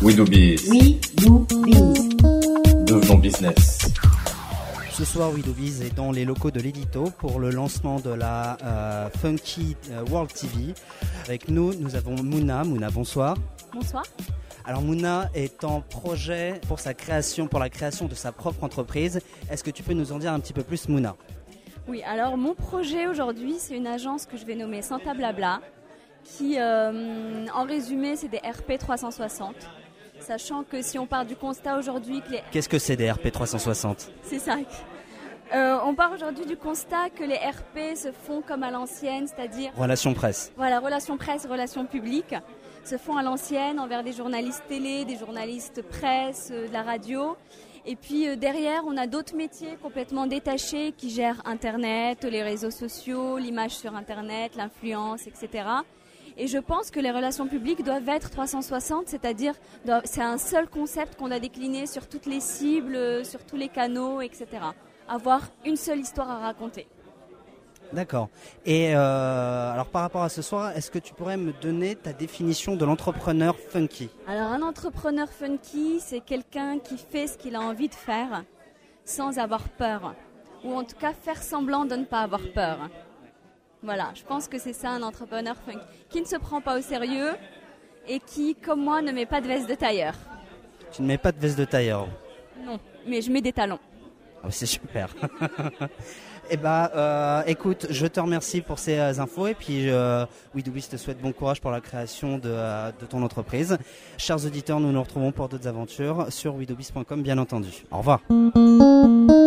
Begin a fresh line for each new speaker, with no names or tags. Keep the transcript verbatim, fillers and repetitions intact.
We do biz.
We do biz.
Devenons business.
Ce soir, We do biz est dans les locaux de l'Édito pour le lancement de la euh, Funky World T V. Avec nous, nous avons Mouna. Mouna, bonsoir.
Bonsoir.
Alors Mouna est en projet pour sa création, pour la création de sa propre entreprise. Est-ce que tu peux nous en dire un petit peu plus, Mouna ?
Oui, alors mon projet aujourd'hui, c'est une agence que je vais nommer Santa Blabla, qui, euh, en résumé, c'est des R P trois cent soixante. Sachant que si on part du constat aujourd'hui que les...
Qu'est-ce que c'est des R P trois cent soixante ?
C'est ça. Euh, on part aujourd'hui du constat que les R P se font comme à l'ancienne, c'est-à-dire...
Relations presse.
Voilà, relations presse, relations publiques, se font à l'ancienne envers des journalistes télé, des journalistes presse, euh, de la radio. Et puis euh, derrière, on a d'autres métiers complètement détachés qui gèrent Internet, les réseaux sociaux, l'image sur Internet, l'influence, et cetera. Et je pense que les relations publiques doivent être trois cent soixante, c'est-à-dire doivent, c'est un seul concept qu'on a décliné sur toutes les cibles, sur tous les canaux, et cetera. Avoir une seule histoire à raconter.
D'accord. Et euh, alors par rapport à ce soir, est-ce que tu pourrais me donner ta définition de l'entrepreneur funky ?
Alors un entrepreneur funky, c'est quelqu'un qui fait ce qu'il a envie de faire sans avoir peur. Ou en tout cas faire semblant de ne pas avoir peur. Voilà, je pense que c'est ça un entrepreneur funky. Qui ne se prend pas au sérieux et qui, comme moi, ne met pas de veste de tailleur.
Tu ne mets pas de veste de tailleur ?
Non, mais je mets des talons.
Oh, c'est super. Eh ben, euh, écoute, je te remercie pour ces euh, infos et puis euh, We do biz te souhaite bon courage pour la création de, euh, de ton entreprise. Chers auditeurs, nous nous retrouvons pour d'autres aventures sur we do biz point com, bien entendu. Au revoir.